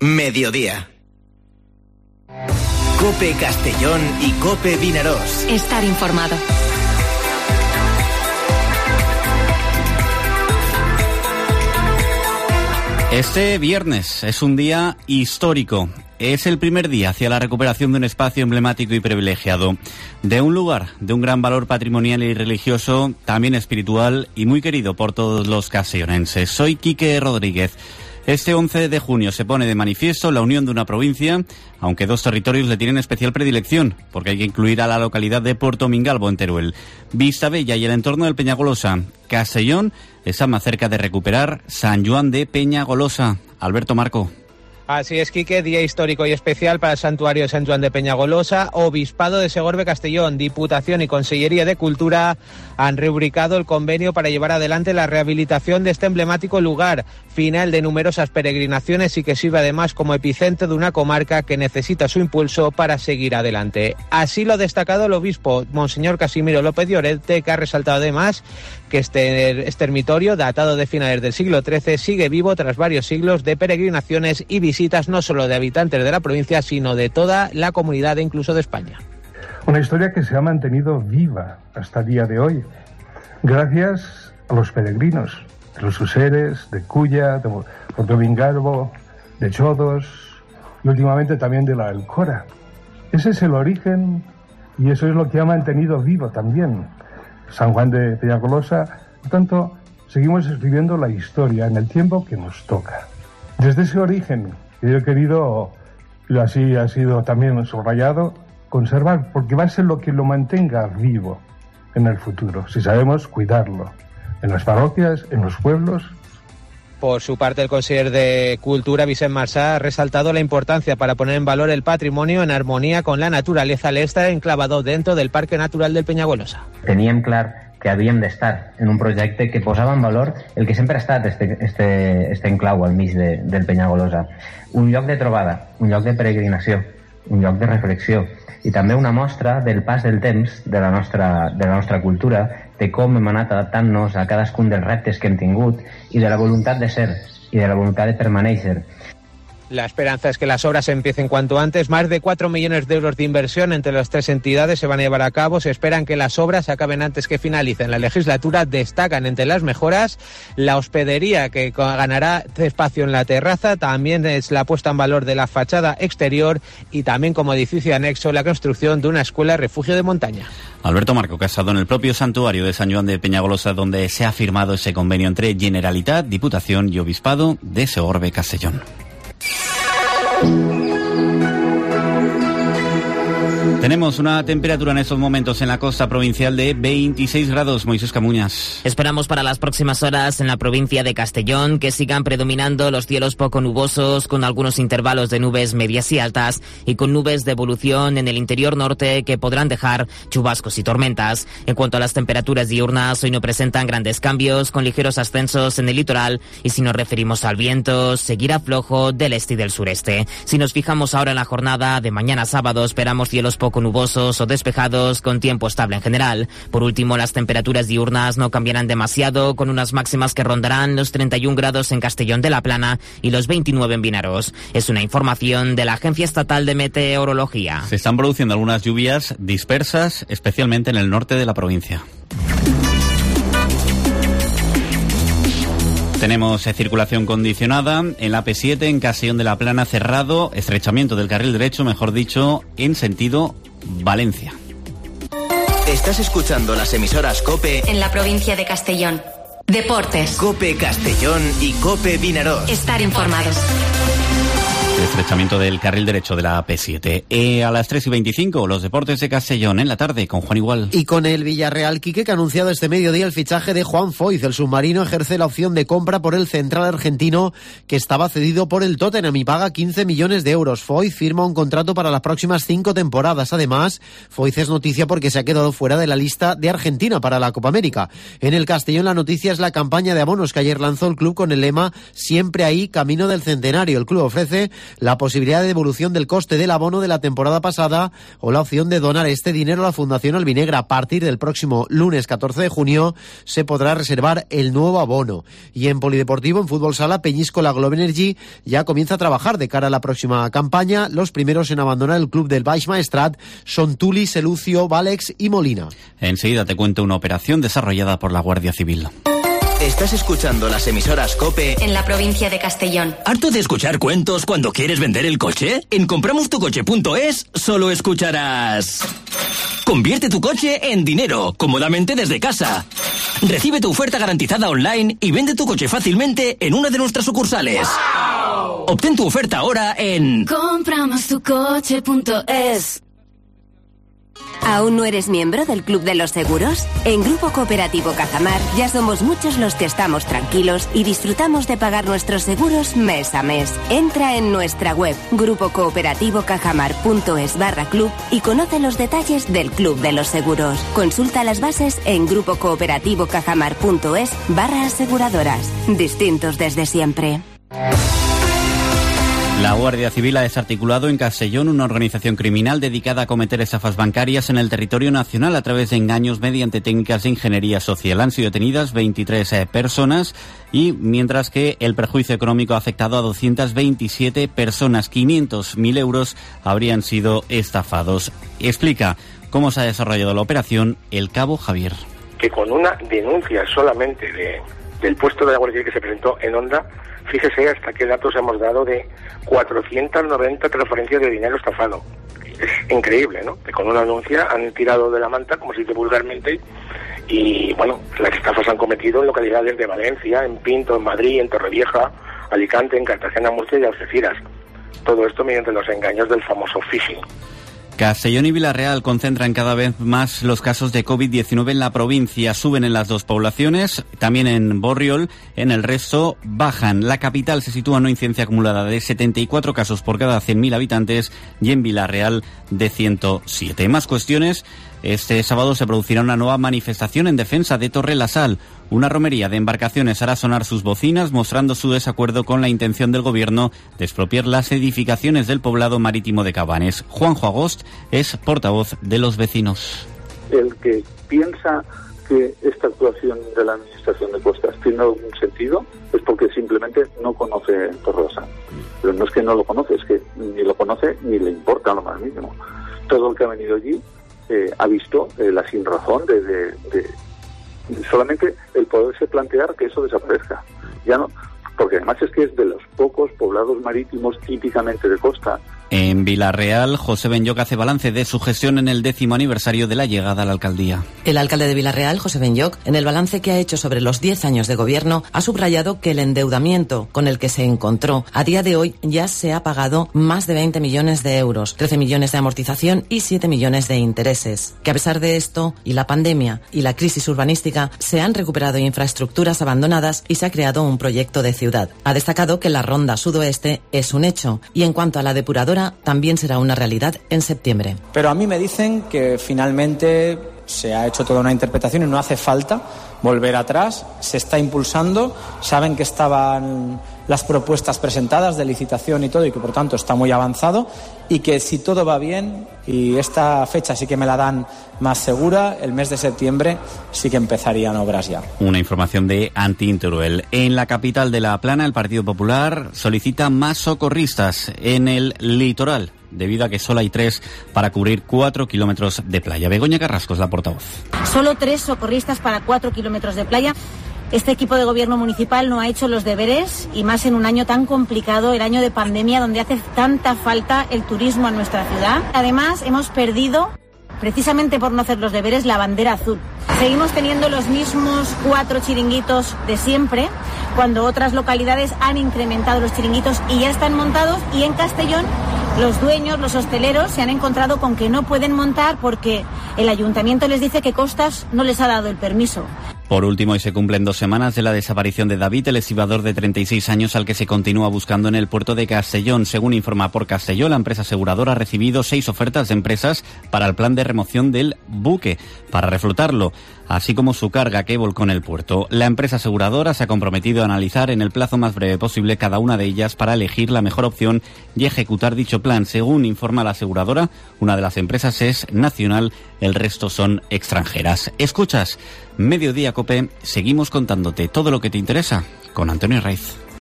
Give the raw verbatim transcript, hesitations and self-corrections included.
mediodía. COPE Castellón y COPE Vinarós. Estar informado. Este viernes es un día histórico. Es el primer día hacia la recuperación de un espacio emblemático y privilegiado, de un lugar de un gran valor patrimonial y religioso, también espiritual y muy querido por todos los castellonenses. Soy Quique Rodríguez. Este once de junio se pone de manifiesto la unión de una provincia, aunque dos territorios le tienen especial predilección, porque hay que incluir a la localidad de Puerto Mingalvo, en Teruel. Vistabella y el entorno del Peñagolosa. Castellón está más cerca de recuperar San Joan de Peñagolosa. Alberto Marco. Así es, Quique, día histórico y especial para el santuario de San Joan de Peñagolosa. Obispado de Segorbe Castellón, Diputación y Consellería de Cultura han rubricado el convenio para llevar adelante la rehabilitación de este emblemático lugar, final de numerosas peregrinaciones y que sirve además como epicentro de una comarca que necesita su impulso para seguir adelante. Así lo ha destacado el obispo, Monseñor Casimiro López Llorente, que ha resaltado además que este, este ermitorio, datado de finales del siglo trece, sigue vivo tras varios siglos de peregrinaciones y visitas no solo de habitantes de la provincia, sino de toda la comunidad e incluso de España. Una historia que se ha mantenido viva hasta el día de hoy, gracias a los peregrinos de los Useres, de Culla, de Puerto Mingalvo, de Chodos y últimamente también de la Alcora. Ese es el origen y eso es lo que ha mantenido vivo también San Juan de Peñagolosa. Por tanto, seguimos escribiendo la historia en el tiempo que nos toca. Desde ese origen, yo he querido, y así ha sido también subrayado, conservar, porque va a ser lo que lo mantenga vivo en el futuro, si sabemos cuidarlo, en las parroquias, en los pueblos. Por su parte, el consejero de Cultura, Vicent Marsá, ha resaltado la importancia para poner en valor el patrimonio en armonía con la naturaleza al estar enclavado dentro del Parque Natural del Peñagolosa. Teníem clar que havíem d'estar en un projecte que posava en valor el que sempre ha estat este, este, este enclau al mig de, del Peñagolosa. Un lloc de trobada, un lloc de peregrinació, un lloc de reflexió i també una mostra del pas del temps de la nostra, de la nostra cultura, de com hem anat adaptant-nos a cadascun dels reptes que hem tingut i de la voluntat de ser i de la voluntat de permanèixer. La esperanza es que las obras empiecen cuanto antes. Más de cuatro millones de euros de inversión entre las tres entidades se van a llevar a cabo. Se esperan que las obras acaben antes que finalicen la legislatura. Destacan entre las mejoras la hospedería, que ganará espacio en la terraza. También es la puesta en valor de la fachada exterior y también como edificio anexo la construcción de una escuela refugio de montaña. Alberto Marco, que ha estado en el propio santuario de San Joan de Peñagolosa, donde se ha firmado ese convenio entre Generalitat, Diputación y Obispado de Segorbe Castellón. Tenemos una temperatura en estos momentos en la costa provincial de veintiséis grados. Moisés Camuñas. Esperamos para las próximas horas en la provincia de Castellón que sigan predominando los cielos poco nubosos, con algunos intervalos de nubes medias y altas y con nubes de evolución en el interior norte que podrán dejar chubascos y tormentas. En cuanto a las temperaturas diurnas, hoy no presentan grandes cambios, con ligeros ascensos en el litoral, y si nos referimos al viento, seguirá flojo del este y del sureste. Si nos fijamos ahora en la jornada de mañana sábado, esperamos cielos poco nubosos o despejados con tiempo estable en general. Por último, las temperaturas diurnas no cambiarán demasiado, con unas máximas que rondarán los treinta y un grados en Castellón de la Plana y los veintinueve en Vinarós. Es una información de la Agencia Estatal de Meteorología. Se están produciendo algunas lluvias dispersas, especialmente en el norte de la provincia. Tenemos eh, circulación condicionada en la P siete, en Castellón de la Plana cerrado, estrechamiento del carril derecho, mejor dicho, en sentido Valencia. Estás escuchando las emisoras COPE en la provincia de Castellón. Deportes. COPE Castellón y COPE Vinarós. Estar informados. El estrechamiento del carril derecho de la P siete. Eh, a las tres y veinticinco, los deportes de Castellón en la tarde con Juan Igual. Y con el Villarreal, Quique, que ha anunciado este mediodía el fichaje de Juan Foyth. El submarino ejerce la opción de compra por el central argentino que estaba cedido por el Tottenham y paga quince millones de euros. Foyth firma un contrato para las próximas cinco temporadas. Además, Foyth es noticia porque se ha quedado fuera de la lista de Argentina para la Copa América. En el Castellón, la noticia es la campaña de abonos que ayer lanzó el club con el lema Siempre ahí, camino del centenario. El club ofrece la posibilidad de devolución del coste del abono de la temporada pasada o la opción de donar este dinero a la Fundación Albinegra. A partir del próximo lunes catorce de junio se podrá reservar el nuevo abono. Y en polideportivo, en fútbol sala, Peñíscola Globe Energy ya comienza a trabajar de cara a la próxima campaña. Los primeros en abandonar el club del Baix Maestrat son Tuli, Selucio, Valex y Molina. Enseguida te cuento una operación desarrollada por la Guardia Civil. Estás escuchando las emisoras COPE en la provincia de Castellón. ¿Harto de escuchar cuentos cuando quieres vender el coche? En compramos tu coche punto es solo escucharás. Convierte tu coche en dinero, cómodamente desde casa. Recibe tu oferta garantizada online y vende tu coche fácilmente en una de nuestras sucursales. ¡Wow! Obtén tu oferta ahora en compramos tu coche punto es. ¿Aún no eres miembro del Club de los Seguros? En Grupo Cooperativo Cajamar ya somos muchos los que estamos tranquilos y disfrutamos de pagar nuestros seguros mes a mes. Entra en nuestra web grupo cooperativo cajamar punto es barra club y conoce los detalles del Club de los Seguros. Consulta las bases en grupo cooperativo cajamar punto es barra aseguradoras. Distintos desde siempre. La Guardia Civil ha desarticulado en Castellón una organización criminal dedicada a cometer estafas bancarias en el territorio nacional a través de engaños mediante técnicas de ingeniería social. Han sido detenidas veintitrés eh, personas y mientras que el perjuicio económico ha afectado a doscientas veintisiete personas. quinientos mil euros habrían sido estafados. Explica cómo se ha desarrollado la operación el cabo Javier. Que con una denuncia solamente de, del puesto de la Guardia Civil que se presentó en Onda, fíjese hasta qué datos hemos dado de cuatrocientas noventa transferencias de dinero estafado. Es increíble, ¿no? Que con una denuncia han tirado de la manta, como se dice vulgarmente, y bueno, las estafas han cometido en localidades de Valencia, en Pinto, en Madrid, en Torrevieja, Alicante, en Cartagena, Murcia y Algeciras. Todo esto mediante los engaños del famoso phishing. Castellón y Villarreal concentran cada vez más los casos de COVID diecinueve en la provincia. Suben en las dos poblaciones, también en Borriol, en el resto bajan. La capital se sitúa en una incidencia acumulada de setenta y cuatro casos por cada cien mil habitantes y en Villarreal de ciento siete. Más cuestiones. Este sábado se producirá una nueva manifestación en defensa de Torre la Sal. Una romería de embarcaciones hará sonar sus bocinas mostrando su desacuerdo con la intención del gobierno de expropiar las edificaciones del poblado marítimo de Cabanes. Juanjo Agost es portavoz de los vecinos. El que piensa que esta actuación de la Administración de Costas tiene algún sentido es porque simplemente no conoce Torre la Sal. Pero no es que no lo conoce, es que ni lo conoce ni le importa lo más mínimo. Todo el que ha venido allí Eh, ha visto eh, la sinrazón de, de, de solamente el poderse plantear que eso desaparezca. Ya no, porque además es que es de los pocos poblados marítimos típicamente de costa. En Villarreal, José Benlloc hace balance de su gestión en el décimo aniversario de la llegada a la alcaldía. El alcalde de Villarreal, José Benlloc, en el balance que ha hecho sobre los diez años de gobierno, ha subrayado que el endeudamiento con el que se encontró a día de hoy ya se ha pagado más de veinte millones de euros, trece millones de amortización y siete millones de intereses. Que a pesar de esto, y la pandemia y la crisis urbanística, se han recuperado infraestructuras abandonadas y se ha creado un proyecto de ciudad. Ha destacado que la ronda sudoeste es un hecho y en cuanto a la depuradora, también será una realidad en septiembre. Pero a mí me dicen que finalmente se ha hecho toda una interpretación y no hace falta volver atrás, se está impulsando, saben que estaban las propuestas presentadas de licitación y todo y que por tanto está muy avanzado y que si todo va bien y esta fecha sí que me la dan más segura, el mes de septiembre sí que empezarían obras ya. Una información de Antín Teruel. En la capital de La Plana, el Partido Popular solicita más socorristas en el litoral, debido a que solo hay tres para cubrir cuatro kilómetros de playa. Begoña Carrasco es la portavoz. Solo tres socorristas para cuatro kilómetros de playa. Este equipo de gobierno municipal no ha hecho los deberes y más en un año tan complicado, el año de pandemia, donde hace tanta falta el turismo en nuestra ciudad. Además, hemos perdido, precisamente por no hacer los deberes, la bandera azul. Seguimos teniendo los mismos cuatro chiringuitos de siempre, cuando otras localidades han incrementado los chiringuitos y ya están montados, y en Castellón los dueños, los hosteleros, se han encontrado con que no pueden montar porque el ayuntamiento les dice que Costas no les ha dado el permiso. Por último, hoy se cumplen dos semanas de la desaparición de David, el estibador de treinta y seis años al que se continúa buscando en el puerto de Castellón. Según informa por Castellón, la empresa aseguradora ha recibido seis ofertas de empresas para el plan de remoción del buque, para reflotarlo. así como su carga que volcó en el puerto. La empresa aseguradora se ha comprometido a analizar en el plazo más breve posible cada una de ellas para elegir la mejor opción y ejecutar dicho plan. Según informa la aseguradora, una de las empresas es nacional, el resto son extranjeras. Escuchas Mediodía Cope, seguimos contándote todo lo que te interesa con Antonio Raiz.